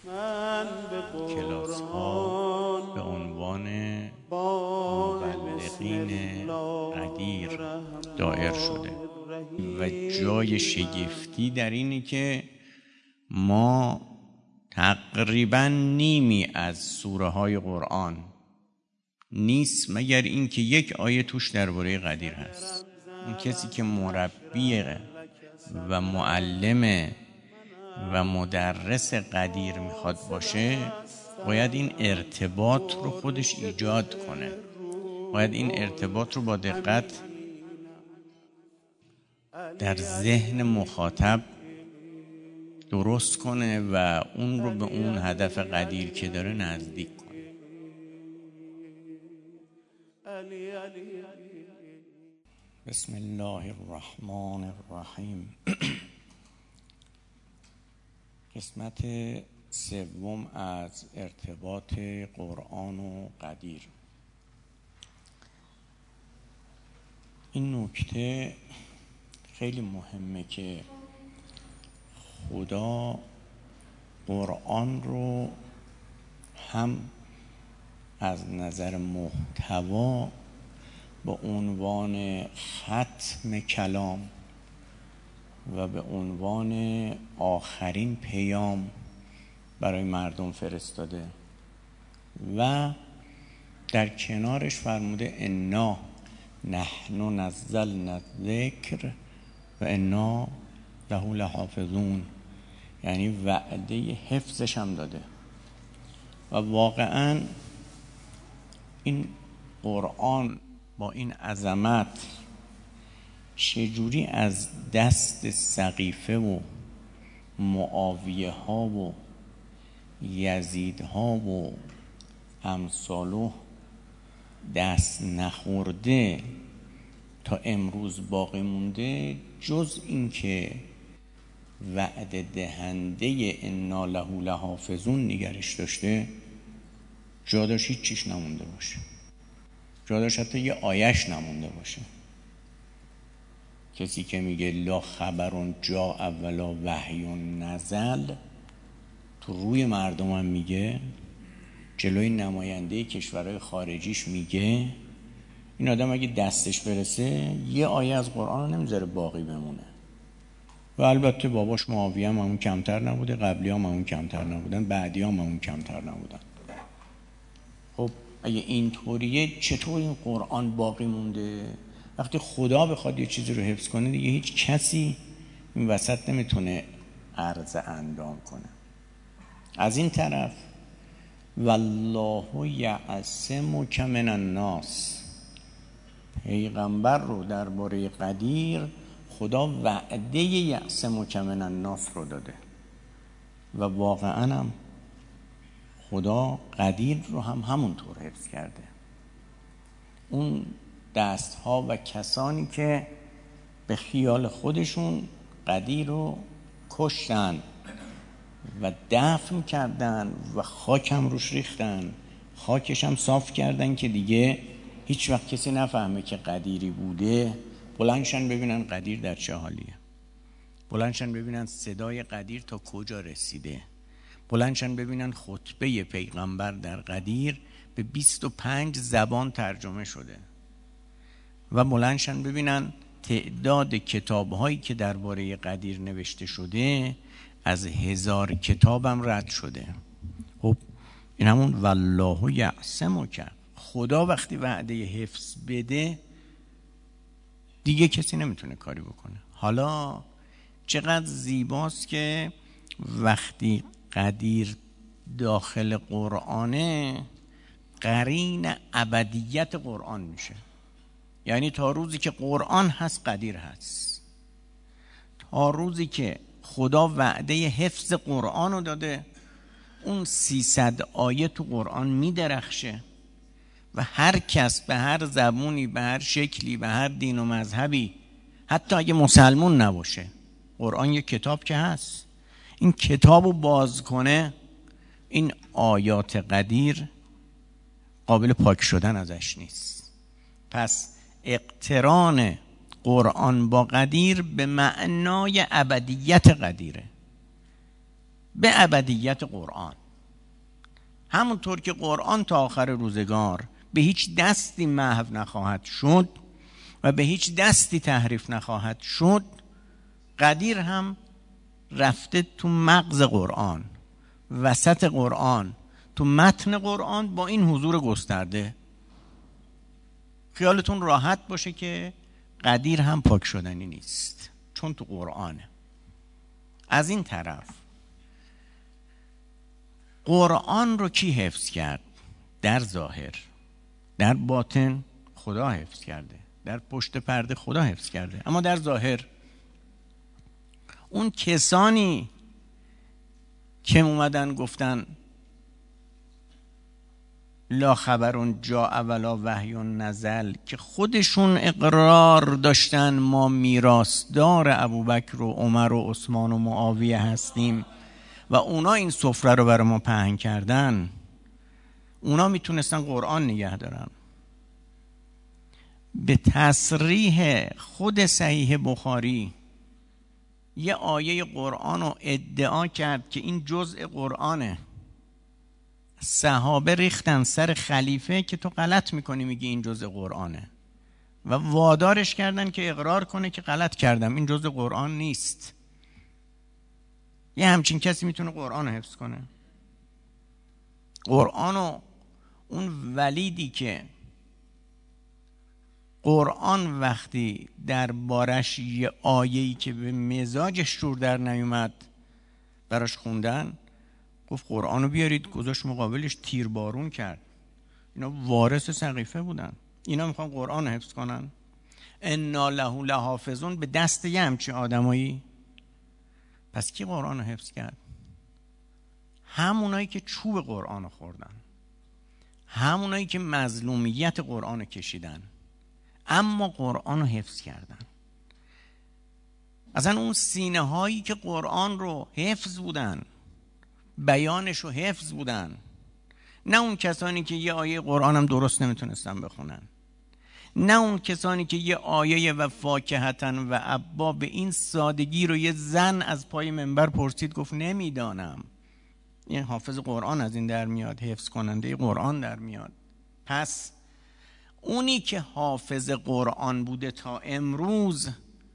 کلاس ها به عنوان مبلغین قدیر دایر شده و جای شگفتی در اینه که ما تقریبا نیمی از سوره های قرآن نیست مگر اینکه یک آیه توش درباره قدیر هست. اون کسی که مربی و معلم و مدرس قدیر میخواد باشه باید این ارتباط رو خودش ایجاد کنه، باید این ارتباط رو با دقت در ذهن مخاطب درست کنه و اون رو به اون هدف قدیر که داره نزدیک کنه. بسم الله الرحمن الرحیم. قسمت سوم از ارتباط قرآن و قدیر. این نکته خیلی مهمه که خدا قرآن رو هم از نظر محتوا به عنوان ختم کلام و به عنوان آخرین پیام برای مردم فرستاده و در کنارش فرموده انا نحن نزلنا الذکر و انا له لحافظون، یعنی وعده حفظش هم داده. و واقعا این قرآن با این عظمت چجوری از دست سقیفه و معاویه ها و یزید ها و امثالو دست نخورده تا امروز باقی مونده، جز این که وعده دهنده انا له لحافظون نگرش داشته، جا داشت هیچ چیش نمونده باشه، جا داشت حتی یه آیش نمونده باشه. کسی که میگه لا خبرون جا اولا وحیون نزل، تو روی مردم هم میگه، جلوی نماینده کشورهای خارجیش میگه. این آدم اگه دستش برسه یه آیه از قرآن نمیذاره باقی بمونه. و البته باباش معاویه هم اون کمتر نبوده، قبلی هم اون کمتر نبودن، بعدی هم اون کمتر نبودن. خب اگه اینطوریه چطور این قرآن باقی مونده؟ وقتی خدا بخواد یه چیزی رو حفظ کنه دیگه هیچ کسی این وسط نمیتونه عرض اندام کنه. از این طرف والله یعصمک من الناس، پیغمبر رو درباره قدیر خدا وعده یعصمک من الناس رو داده و واقعا هم خدا قدیر رو هم همونطور حفظ کرده. اون دستها و کسانی که به خیال خودشون قدیر رو کشتن و دفن کردن و خاک هم روش ریختن، خاکش هم صاف کردن که دیگه هیچ وقت کسی نفهمه که قدیری بوده. بلندشن ببینن قدیر در چه حالیه، بلندشن ببینن صدای قدیر تا کجا رسیده، بلندشن ببینن خطبه پیغمبر در قدیر به 25 زبان ترجمه شده و بلندشن ببینن تعداد کتاب‌هایی که درباره قدیر نوشته شده از 1000 کتابم رد شده. خب این همون والله یعصمک، خدا وقتی وعده حفظ بده دیگه کسی نمیتونه کاری بکنه. حالا چقدر زیباست که وقتی قدیر داخل قرآنه قرین ابدیت قرآن میشه. یعنی تا روزی که قرآن هست قدیر هست، تا روزی که خدا وعده حفظ قرآن رو داده اون 300 آیه تو قرآن میدرخشه و هر کس به هر زبونی، به هر شکلی، به هر دین و مذهبی، حتی اگه مسلمون نباشه، قرآن یک کتاب که هست، این کتاب رو باز کنه این آیات قدیر قابل پاک شدن ازش نیست. پس اقتران قرآن با قدیر به معنای ابدیت قدیره، به ابدیت قرآن. همونطور که قرآن تا آخر روزگار به هیچ دستی محو نخواهد شد و به هیچ دستی تحریف نخواهد شد، قدیر هم رفته تو مغز قرآن، وسط قرآن، تو متن قرآن با این حضور گسترده. خیالتون راحت باشه که قدیر هم پاک شدنی نیست، چون تو قرآنه. از این طرف قرآن رو کی حفظ کرد؟ در ظاهر، در باطن خدا حفظ کرده، در پشت پرده خدا حفظ کرده. اما در ظاهر اون کسانی که اومدن گفتن لا خبرون جاء ولا وحی نزل، که خودشون اقرار داشتن ما میراثدار ابوبکر و عمر و عثمان و معاویه هستیم و اونا این سفره رو برای ما پهن کردن، اونا میتونستن قرآن نگه دارن. به تصریح خود صحیح بخاری یه آیه قرآن رو ادعا کرد که این جزء قرآنه. صحابه ریختن سر خلیفه که تو غلط میکنی میگی این جزء قرآنه و وادارش کردن که اقرار کنه که غلط کردم، این جزء قرآن نیست. یه همچین کسی میتونه قرآن رو حفظ کنه؟ قرآن رو اون ولیدی که قرآن وقتی در بارش یه آیه‌ای که به مزاجش جور در نیومد براش خوندن، گفت قرآن رو بیارید، گذاشت مقابلش تیربارون کرد. اینا وارث سقیفه بودن، اینا میخوان قرآن رو حفظ کنن. انا له لحافظون به دست یه همچین آدمایی. پس کی قرآن رو حفظ کرد؟ همونایی که چوب قرآن رو خوردن، همونایی که مظلومیت قرآن رو کشیدن اما قرآن رو حفظ کردن. اصلا اون سینه هایی که قرآن رو حفظ بودن، بیانش رو حفظ بودن، نه اون کسانی که یه آیه قرآن هم درست نمیتونستن بخونن، نه اون کسانی که یه آیه و فاکهتن و ابا به این سادگی رو یه زن از پای منبر پرسید گفت نمیدانم. این حافظ قرآن از این در میاد، حفظ کننده قرآن در میاد. پس اونی که حافظ قرآن بوده تا امروز،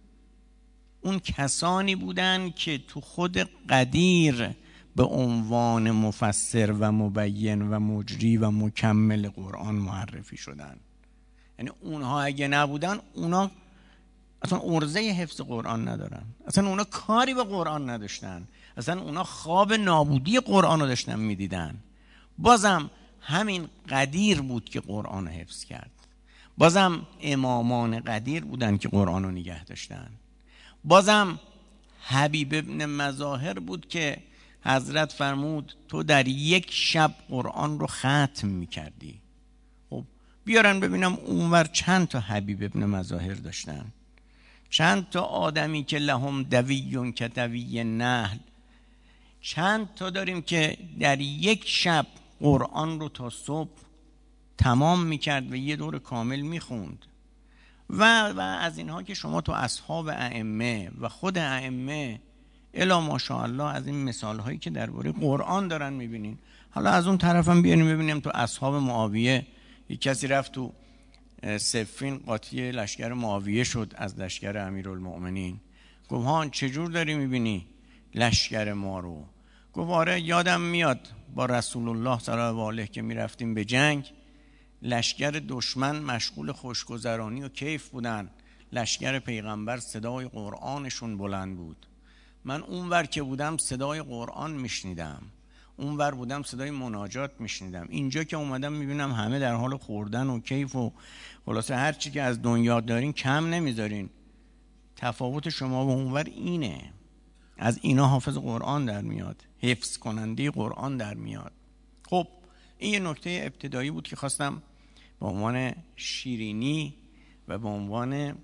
اون کسانی بودن که تو خود قدیر به عنوان مفسر و مبین و مجری و مکمل قرآن معرفی شدن. یعنی اونها اگه نبودن، اونا اصلا عرضه حفظ قرآن ندارن، اصلا اونا کاری به قرآن نداشتن، اصلا اونا خواب نابودی قرآن رو داشتن میدیدن. بازم همین قدیر بود که قرآن رو حفظ کرد. بازم امامان قدیر بودن که قرآن رو نگه داشتن. بازم حبیب ابن مظاهر بود که حضرت فرمود تو در یک شب قرآن رو ختم میکردی. خب بیارن ببینم اونور چند تا حبیب ابن مظاهر داشتن، چند تا آدمی که لهم دویون که دوی نحل، چند تا داریم که در یک شب قرآن رو تا صبح تمام میکرد و یه دور کامل میخوند. و از اینها که شما تو اصحاب ائمه و خود ائمه الا ماشاءالله از این مثال هایی که درباره قرآن دارن میبینین. حالا از اون طرف هم بیاریم ببینیم تو اصحاب معاویه، یک کسی رفت تو صفین قاطی لشکر معاویه شد از لشکر امیرالمؤمنین. گفت هان چجور داری میبینی لشکر ما رو؟ گفت آره یادم میاد با رسول الله صلی الله علیه که میرفتیم به جنگ، لشکر دشمن مشغول خوشگذرانی و کیف بودن، لشکر پیغمبر صدای قرآنشون بلند بود. من اونور که بودم صدای قرآن میشنیدم، اونور بودم صدای مناجات میشنیدم. اینجا که اومدم میبینم همه در حال خوردن و کیف و خلاصه هر چی که از دنیا دارین کم نمیذارین. تفاوت شما و اونور اینه. از اینا حافظ قرآن در میاد، حفظ کننده قرآن در میاد. خب این یه نکته ابتدایی بود که خواستم به عنوان شیرینی و به عنوان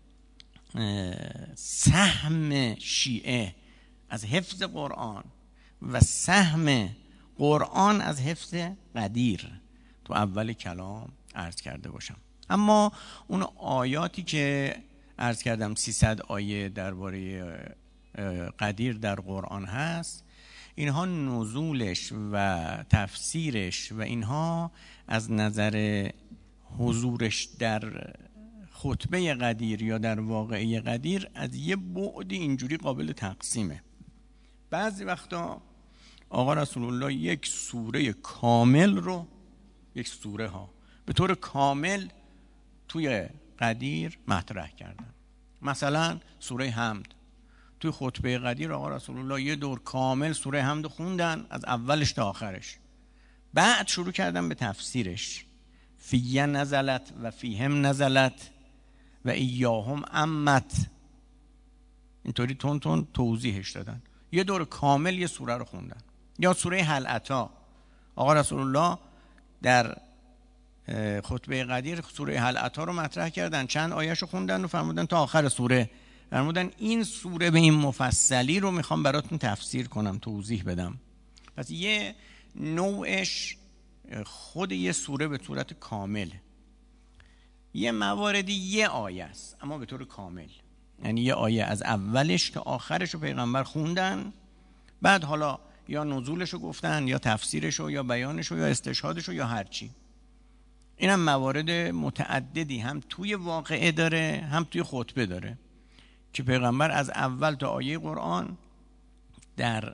سهم شیعه از حفظ قرآن و سهم قرآن از حفظ قدیر تو اول کلام عرض کرده باشم. اما اون آیاتی که عرض کردم 300 آیه درباره قدیر در قرآن هست، اینها نزولش و تفسیرش و اینها از نظر حضورش در خطبه قدیر یا در واقعه قدیر از یه بعد اینجوری قابل تقسیمه. بعضی وقتا آقا رسول الله یک سوره کامل رو، یک سوره ها به طور کامل توی قدیر مطرح کردن. مثلا سوره حمد توی خطبه قدیر آقا رسول الله یه دور کامل سوره حمد خوندن از اولش تا آخرش. بعد شروع کردن به تفسیرش. فیه نزلت و فیهم نزلت و ایاهم امت، اینطوری تون تون توضیحش دادن. یه دور کامل یه سوره رو خوندن. یا سوره هل اتی آقا رسول الله در خطبه قدیر سوره هل اتی رو مطرح کردن، چند آیه‌شو خوندن و فرمودن تا آخر سوره، فرمودن این سوره به این مفصلی رو میخوام براتون تفسیر کنم، توضیح بدم. پس یه نوعش خود یه سوره به صورت کامل، یه مواردی یه آیه است اما به طور کامل، یعنی یه آیه از اولش تا آخرش رو پیغمبر خوندن، بعد حالا یا نزولش رو گفتن یا تفسیرش رو یا بیانش رو یا استشهادش رو یا هرچی. این هم موارد متعددی هم توی واقعه داره هم توی خطبه داره که پیغمبر از اول تا آیه قرآن در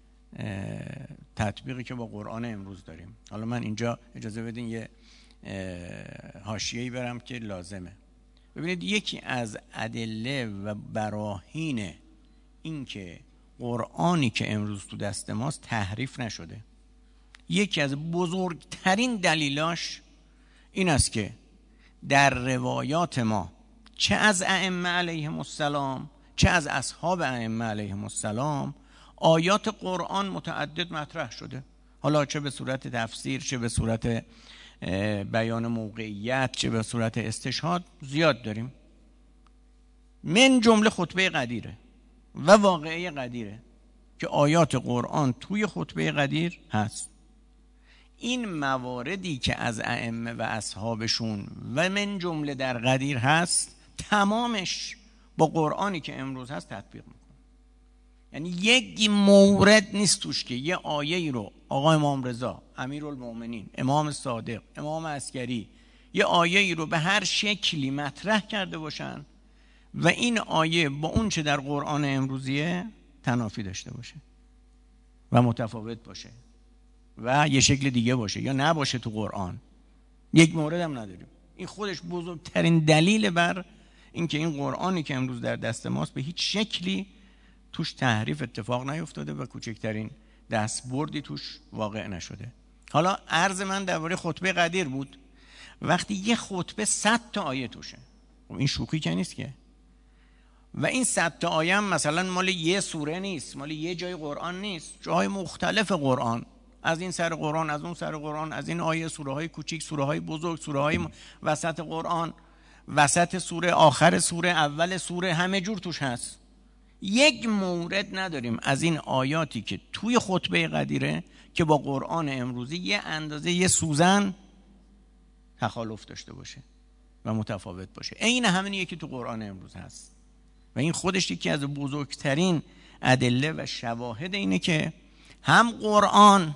تطبیقی که با قرآن امروز داریم. حالا من اینجا اجازه بدین یه حاشیه‌ای برم که لازمه. ببینید یکی از ادله و براهین این که قرآنی که امروز تو دست ماست تحریف نشده، یکی از بزرگترین دلیلاش این است که در روایات ما چه از ائمه علیهم السلام چه از اصحاب ائمه علیهم السلام آیات قرآن متعدد مطرح شده، حالا چه به صورت تفسیر چه به صورت بیان موقعیت چه به صورت استشهاد زیاد داریم. من جمله خطبه قدیره و واقعه قدیره که آیات قرآن توی خطبه قدیر هست. این مواردی که از ائمه و اصحابشون و من جمله در قدیر هست تمامش با قرآنی که امروز هست تطبیق میکنه. یعنی یک مورد نیست توش که یه آیه رو آقا امام رضا، امیرالمومنین، امام صادق، امام عسکری یه آیه رو به هر شکلی مطرح کرده باشن و این آیه با اون چه در قرآن امروزیه تنافی داشته باشه و متفاوت باشه و یه شکل دیگه باشه یا نباشه تو قرآن. یک مورد هم نداریم. این خودش بزرگترین دلیل بر اینکه این قرآنی که امروز در دست ماست به هیچ شکلی توش تحریف اتفاق نیفتاده و کوچکترین دستبردی توش واقع نشده. حالا عرض من درباره خطبه قدیر بود. وقتی یه خطبه 100 تا آیه توشه، این شوخی که نیست که، و این 100 تا آیه هم مثلا مال یه سوره نیست، مال یه جای قرآن نیست، جای مختلف قرآن، از این سر قرآن از اون سر قرآن، از این آیه سوره های کوچیک سوره های بزرگ سوره های وسط قرآن، وسط سوره آخر سوره اول سوره، همه جور توش هست. یک مورد نداریم از این آیاتی که توی خطبه قدیره که با قرآن امروزی یه اندازه یه سوزن تخالف داشته باشه و متفاوت باشه. عین همینیه که تو قرآن امروز هست و این خودش یکی از بزرگترین ادله و شواهد اینه که هم قرآن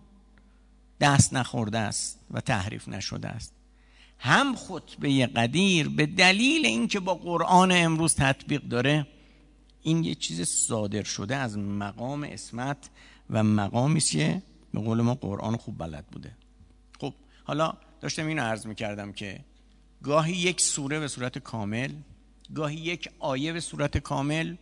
دست نخورده است و تحریف نشده است، هم خطبه قدیر به دلیل اینکه با قرآن امروز تطبیق داره این یه چیز صادر شده از مقام عصمت و مقامی که به قول ما قرآن خوب بلد بوده. خب حالا داشتم اینو عرض می‌کردم که گاهی یک سوره به صورت کامل، گاهی یک آیه به صورت کامل،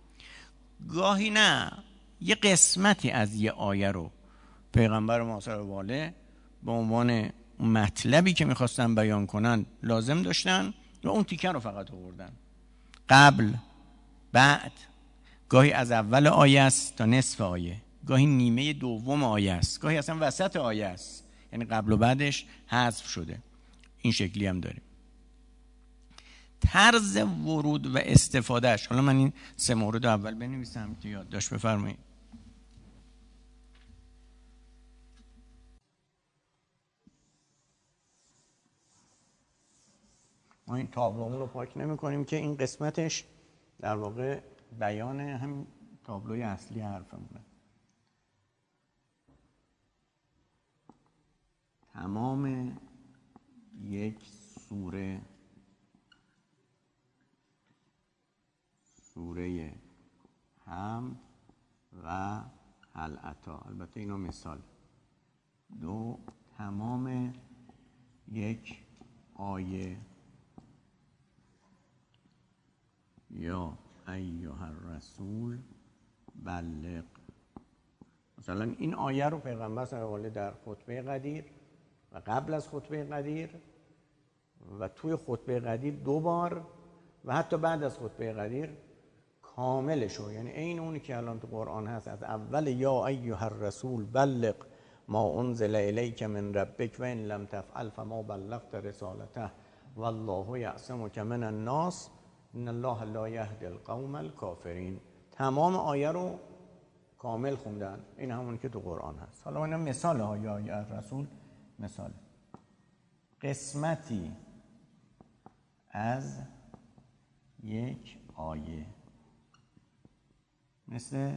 گاهی نه یه قسمتی از یه آیه رو پیغمبر معاصر واله به عنوان مطلبی که می‌خواستن بیان کنن لازم داشتن و اون تیکه رو فقط آوردن. قبل بعد، گاهی از اول آیه است تا نصف آیه، گاهی نیمه دوم آیه است، گاهی اصلا وسط آیه است، یعنی قبل و بعدش حذف شده. این شکلی هم داریم. طرز ورود و استفادهش، حالا من این 3 مورد اول بنویسم که یادداشت بفرمایید. ما این تابلومون رو پاک نمی کنیم که این قسمتش در واقع بیان هم تابلوی اصلی حرفمونه. تمام یک سوره حمد و هل اتی، البته اینا مثال. دو، تمام یک آیه یا ایها الرسول بلغ. مثلا این آیه رو پیغمبر صلی الله علیه و آله در خطبه قدیر و قبل از خطبه قدیر و توی خطبه قدیر 2 بار و حتی بعد از خطبه قدیر کاملشو، یعنی این اونی که الان تو قرآن هست، از اول یا ایها الرسول بلغ ما انزل الیک من ربک و ان لم تفعل فما بلغت رسالته والله یعصمک من الناس ان الله لا یهدی القوم الکافرین. تمام آیه رو کامل خوندن. این همون که تو قرآن هست. حالا اینا مثال ها، یا ایها الرسول مثال. قسمتی از یک آیه مثل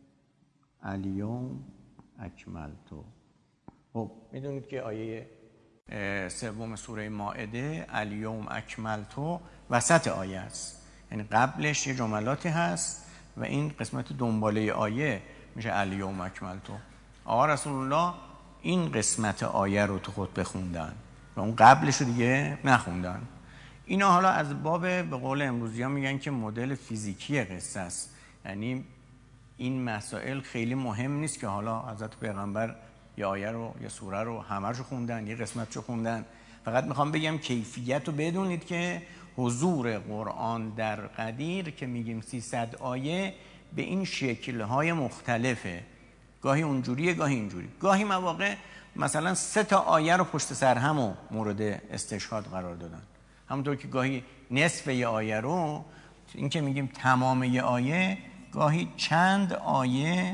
الیوم اکملتو. خب میدونید که آیه 3 سوره مائده الیوم اکملتو وسط آیه است، یعنی قبلش یه جملاتی هست و این قسمت دنباله آیه میشه الیوم اکملتو. آقا رسول الله این قسمت آیه رو تو خطبه خوندن و اون قبلش رو دیگه نخوندن. اینا حالا از باب به قول امروزی ها میگن که مدل فیزیکی قصه است، یعنی این مسائل خیلی مهم نیست که حالا حضرت پیغمبر یه آیه رو یه سوره رو همه‌شو خوندن، یه قسمتشو خوندن. فقط میخوام بگم کیفیت رو بدونید که حضور قرآن در قدیر که میگیم 300 آیه به این شکل‌های مختلفه، گاهی اونجوریه گاهی اینجوری. گاهی مواقع مثلا 3 آیه رو پشت سر هم مورد استشهاد قرار دادن، همونطور که گاهی نصف یه آیه رو، این که میگیم تمام یه آیه، گاهی چند آیه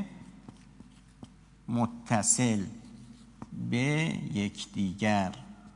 متصل به یکدیگر.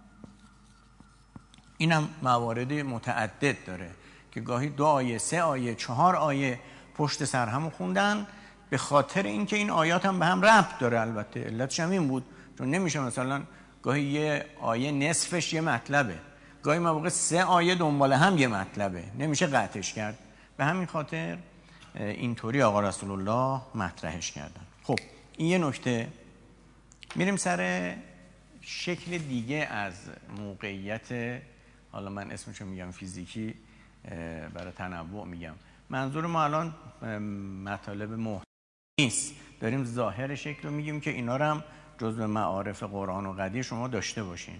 اینم موارد متعدد داره که گاهی 2 آیه 3 آیه 4 آیه پشت سر هم خوندن، به خاطر اینکه این آیات هم به هم ربط داره. البته علتش هم این بود چون نمیشه مثلا گاهی یه آیه نصفش یه مطلبه، گاهی مواقع 3 آیه دنبال هم یه مطلبه، نمیشه قطعش کرد. به همین خاطر اینطوری آقا رسول الله مطرحش کردن. خب این یه نکته. میریم سر شکل دیگه از موقعیت، حالا من اسمشو میگم فیزیکی برای تنوع میگم. منظور ما الان مطالب محتوی نیست، داریم ظاهر شکل رو میگیم که اینا رو هم جزو معارف قرآن و قدیر شما داشته باشین.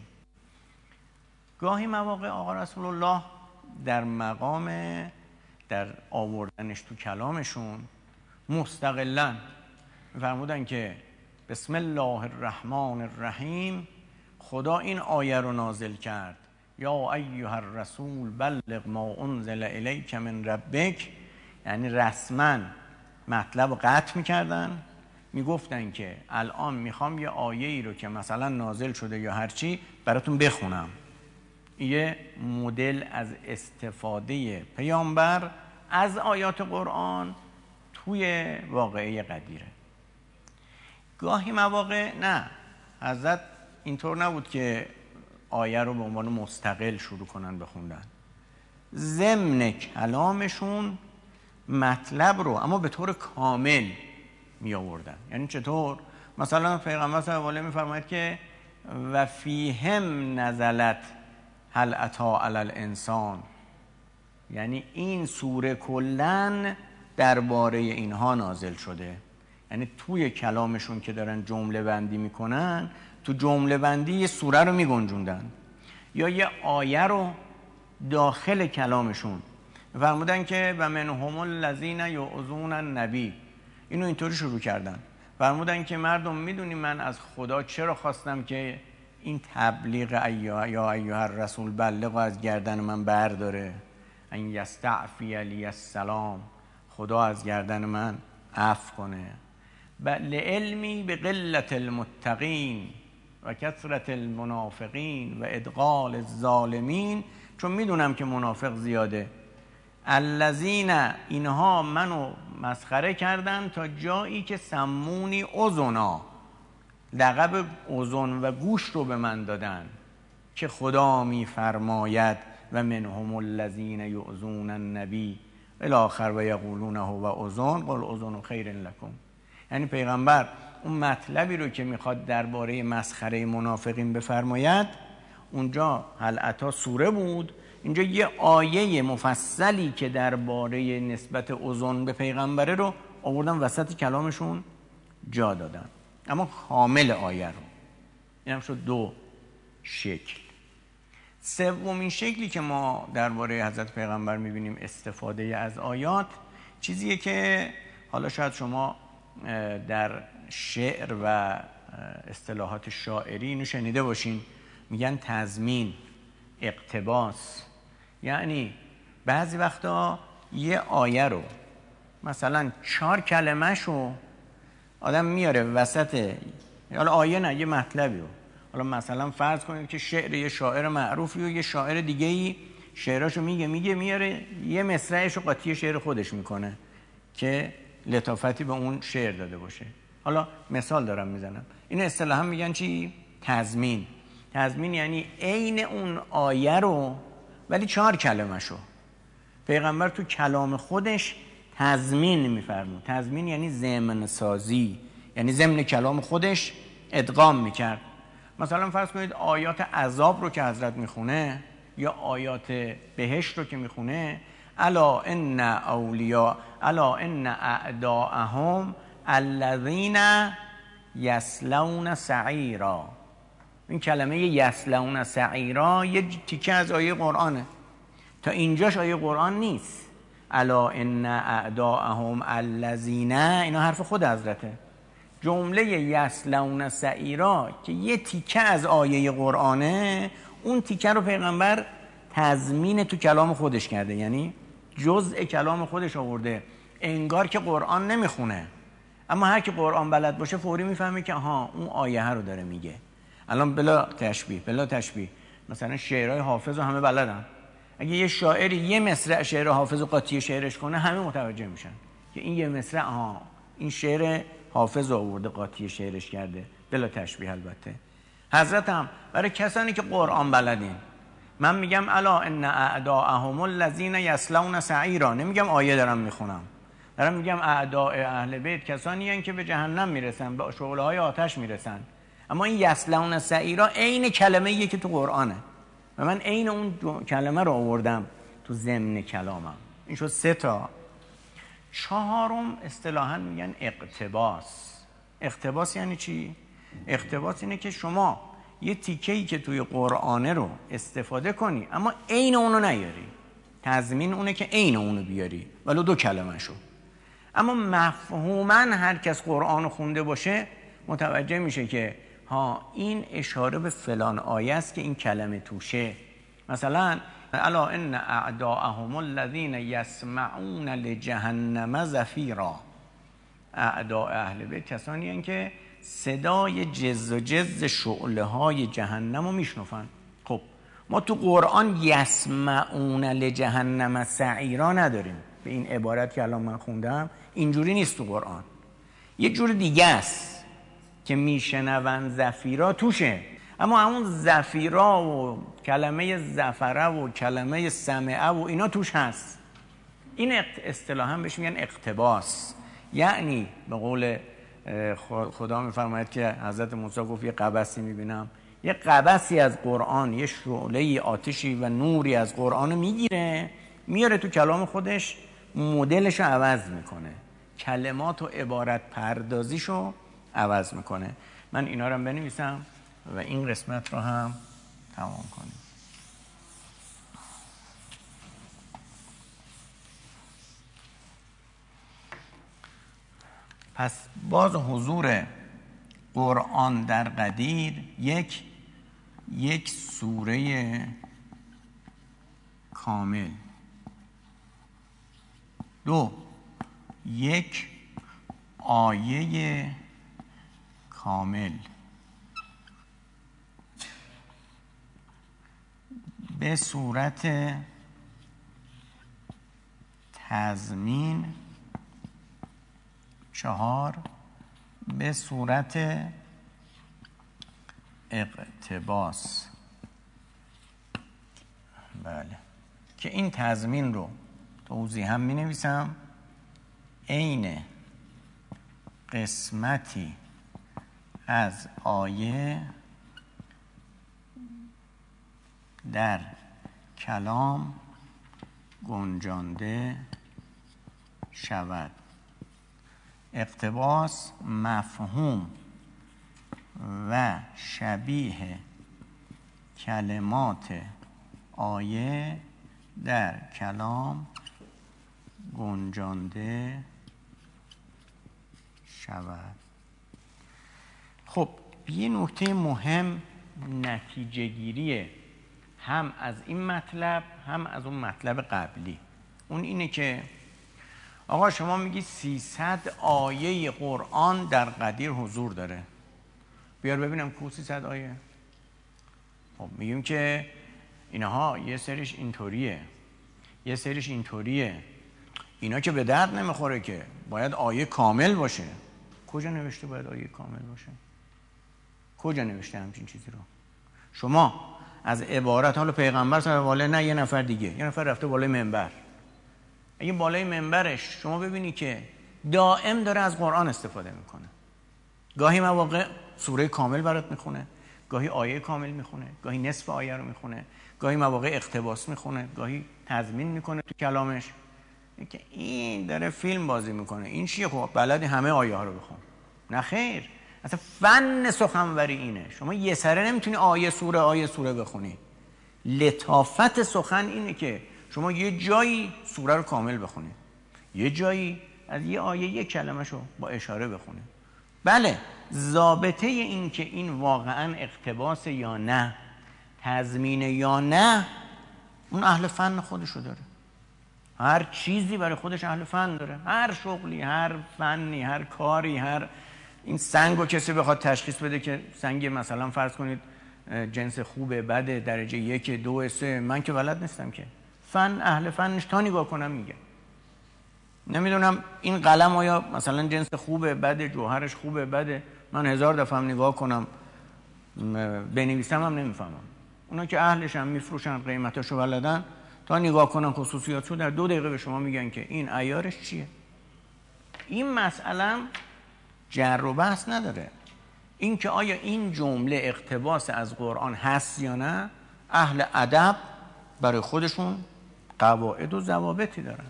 گاهی مواقع آقا رسول الله در مقام در آوردنش تو کلامشون مستقلاً می‌فرمودن که بسم الله الرحمن الرحیم، خدا این آیه رو نازل کرد یا ایها الرسول بلغ ما انزل الیک من ربک، یعنی رسما مطلب رو قطع می‌کردن، میگفتن که الان میخوام یه آیه‌ای رو که مثلا نازل شده یا هرچی براتون بخونم. یه مدل از استفاده پیامبر از آیات قرآن توی واقعه قدیره. گاهی مواقع نه، حضرت اینطور نبود که آیه رو به عنوان مستقل شروع کنن بخوندن، ضمن کلامشون مطلب رو اما به طور کامل می آوردن. یعنی چطور؟ مثلا پیغمبر صلی الله علیه و آله می‌فرماید که و فیهم نزلت هل اتی علی الانسان، یعنی این سوره کلاً درباره اینها نازل شده. یعنی توی کلامشون که دارن جمله بندی میکنن، تو جمله بندی یه سوره رو میگنجوندن یا یه آیه رو داخل کلامشون. فرمودن که و منهم الذین یؤذون النبی، اینو اینطوری شروع کردن. فرمودن که مردم میدونی من از خدا چرا خواستم که این تبلیغ یا ایها الرسول بلغ از گردن من برداره، ان یستعفی علی السلام، خدا از گردن من عفو کنه. لعلمی به قلت المتقین و کثرت المنافقین و ادغال الظالمین، چون میدونم که منافق زیاده. الذین، اینها منو مسخره کردن تا جایی که سمونی اذنا، لقب اذن و گوش رو به من دادن که خدا میفرماید و منهم الذین یؤذون النبی الاخر و یقولون هو اذن قل اذن خیر لکم. یعنی پیغمبر اون مطلبی رو که میخواد درباره مسخره منافقین بفرماید، اونجا هل اتی سوره بود، اینجا یه آیه مفصلی که درباره نسبت اذن به پیغمبره رو آوردن وسط کلامشون جا دادن، اما کامل آیه رو. این هم شد دو شکل. سومین شکلی که ما درباره حضرت پیغمبر میبینیم استفاده از آیات، چیزیه که حالا شاید شما در شعر و اصطلاحات شاعری اینو شنیده باشین، میگن تضمین، اقتباس. یعنی بعضی وقتا یه آیه رو مثلا 4 کلمه شو آدم میاره وسط، حالا آیه نه، یه مطلبی رو. حالا مثلا فرض کنید که شعر یه شاعر معروفی و یه شاعر دیگه‌ای شعراشو میگه میاره یه مصرعش رو قاطی شعر خودش میکنه که لطافتی به اون شعر داده باشه. حالا مثال دارم میزنم. این اصطلاحا میگن چی؟ تضمین. تضمین یعنی عین اون آیه رو ولی 4 کلمه شو پیغمبر تو کلام خودش تضمین میفرمود. تضمین یعنی ضمن سازی، یعنی ضمن کلام خودش ادغام میکرد. مثلا فرض کنید آیات عذاب رو که حضرت میخونه یا آیات بهشت رو که میخونه، الا ان اولیاء الا ان اعداءهم الذین یصلون سعیرا. این کلمه یصلون سعیرا یه تیکه از آیه قرآنه، تا اینجاش آیه قرآن نیست. الا ان اعداءهم الذین، اینا حرف خود حضرته. جمله یصلون سعیرا که یه تیکه از آیه قرآنه، اون تیکه رو پیغمبر تضمین تو کلام خودش کرده، یعنی جزء کلام خودش آورده، انگار که قرآن نمیخونه، اما هر کی قرآن بلد باشه فوری میفهمه که آها اون آیه رو داره میگه. الان بلا تشبیه مثلا شعرهای حافظ رو همه بلدن، اگه یه شاعری یه مصرع شعر حافظ و قاطی شعرش کنه همه متوجه میشن که این یه مصرع این شعر حافظ آورده قاطی شعرش کرده، بلا تشبیه. البته حضرت هم برای کسانی که قرآن بلدین، من میگم الا ان اعداءهم الذین یصلون سعیرا، نمیگم آیه دارم میخونم، دارم میگم اعداء اهل بیت کسانی هستند که به جهنم میرسن، به شعله‌های آتش میرسن. اما این یصلون سعیرا عین کلمه‌ایه که تو قرآنه و من عین اون کلمه رو آوردم تو ضمن کلامم. این شد 3 تا. 4م اصطلاحاً میگن اقتباس. اقتباس یعنی چی؟ اقتباس اینه که شما یه تیکه‌ای که توی قرآنه رو استفاده کنی اما عین اونو نیاری. تضمین اونه که عین اونو بیاری ولو 2 کلمه شو. اما مفهوماً هر کس قرآن خونده باشه متوجه میشه که این اشاره به فلان آیه است که این کلمه توشه. مثلا الا ان اعداءهم الذین یسمعون لجهنم زفیرا. اعداء اهل بیت کسانی هستند که صدای جز و جز شعله های جهنم رو میشنفن. خب ما تو قرآن یسمعون لجهنم سعیرا نداریم، به این عبارت که الان من خوندم اینجوری نیست تو قرآن، یه جور دیگه است که میشنون زفیرا توشه. اما همون زفیرا و کلمه زفره و کلمه سمعه و اینا توش هست. این اصطلاحاً بهش میگن اقتباس. یعنی به قول خدا میفرماید که حضرت موسی گفت یه قبسی میبینم، یه قبسی از قرآن، یه شعله آتشی و نوری از قرآن میگیره میاره تو کلام خودش، مدلشو عوض میکنه، کلمات و عبارت پردازیشو عوض میکنه. من اینا رو بنویسم و این قسمت رو هم تمام کنیم. پس باز حضور قرآن در قدیر یک سوره کامل، 2 یک آیه کامل به صورت تضمین، 4 به صورت اقتباس. بله، که این تضمین رو توضیح هم می نویسم. عین قسمتی از آیه در کلام گنجانده شود. اقتباس مفهوم و شبیه کلمات آیه در کلام گنجانده شود. خب یه نکته مهم نتیجه گیریه هم از این مطلب هم از اون مطلب قبلی. اون اینه که آقا شما میگی 300 آیه قرآن در قدیر حضور داره. بیار ببینم کو 300 آیه. خب میگیم که اینها یه سریش اینطوریه یه سریش اینطوریه، اینا که به درد نمیخوره که باید آیه کامل باشه. کجا نوشته باید آیه کامل باشه؟ کجا نوشته همچین چیزی رو؟ شما از عبارت، حالا پیغمبر صلی الله علیه و آله نه یه نفر دیگه، یه نفر رفته بالای منبر، اگه بالای منبرش شما ببینی که دائم داره از قرآن استفاده میکنه، گاهی مواقع سوره کامل برات میخونه، گاهی آیه کامل میخونه، گاهی نصف آیه رو میخونه، گاهی مواقع اقتباس میخونه، گاهی تضمین میکنه تو کلامش. که این داره فیلم بازی میکنه، این چیه؟ خب بلدی همه آیه ها رو بخون؟ نه خیر، اصلا فن سخنوری اینه. شما یه سره نمیتونی آیه سوره بخونی. لطافت سخن اینه که شما یه جایی سوره رو کامل بخونی، یه جایی از یه آیه یه کلمه شو با اشاره بخونی. بله، ضابطه این که این واقعا اقتباس یا نه، تضمین یا نه، اون اهل فن خودشو داره. هر چیزی برای خودش اهل فن داره، هر شغلی، هر فنی، هر کاری، هر این سنگو کسی بخواد تشخیص بده که سنگ مثلا فرض کنید جنس خوبه، بده، درجه 1 2 3، من که بلد نیستم که. فن، اهل فنش تا نگاه کنم میگه. نمیدونم این قلم آیا مثلا جنس خوبه، بده، جوهرش خوبه، بده، من 1000 دفعه هم نگاه کنم بنویسم هم نمیفهمم. اونا که اهلش هم میفروشن، قیمتاشو بلدن، تا نگاه کنن خصوصیاتشو در 2 دقیقه به شما میگن که این عیارش چیه. این مسئله جر و بحث نداره. این که آیا این جمله اقتباس از قرآن هست یا نه، اهل ادب برای خودشون قواعد و ضوابطی دارن.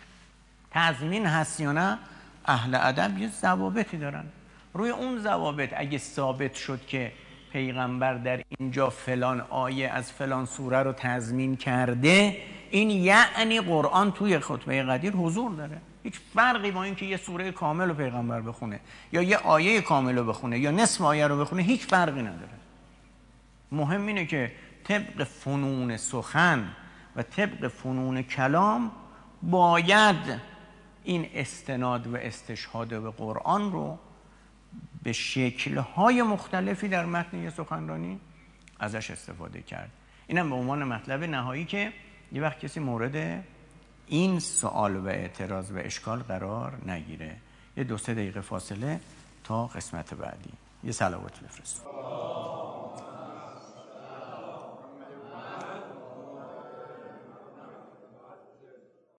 تضمین هست یا نه، اهل ادب یه ضوابطی دارن. روی اون ضوابط اگه ثابت شد که پیغمبر در اینجا فلان آیه از فلان سوره رو تضمین کرده، این یعنی قرآن توی خطبه قدیر حضور داره. هیچ فرقی با این که یه سوره کامل رو پیغمبر بخونه یا یه آیه کامل رو بخونه یا نصف آیه رو بخونه، هیچ فرقی نداره. مهم اینه که طبق فنون سخن و طبق فنون کلام باید این استناد و استشهاد به قرآن رو به شکل‌های مختلفی در متن یه سخنرانی ازش استفاده کرد. اینم به عنوان مطلب نهایی که یه وقت کسی مورد این سوال و اعتراض و اشکال قرار نگیره. یه 2-3 دقیقه فاصله تا قسمت بعدی. یه صلوات بفرست.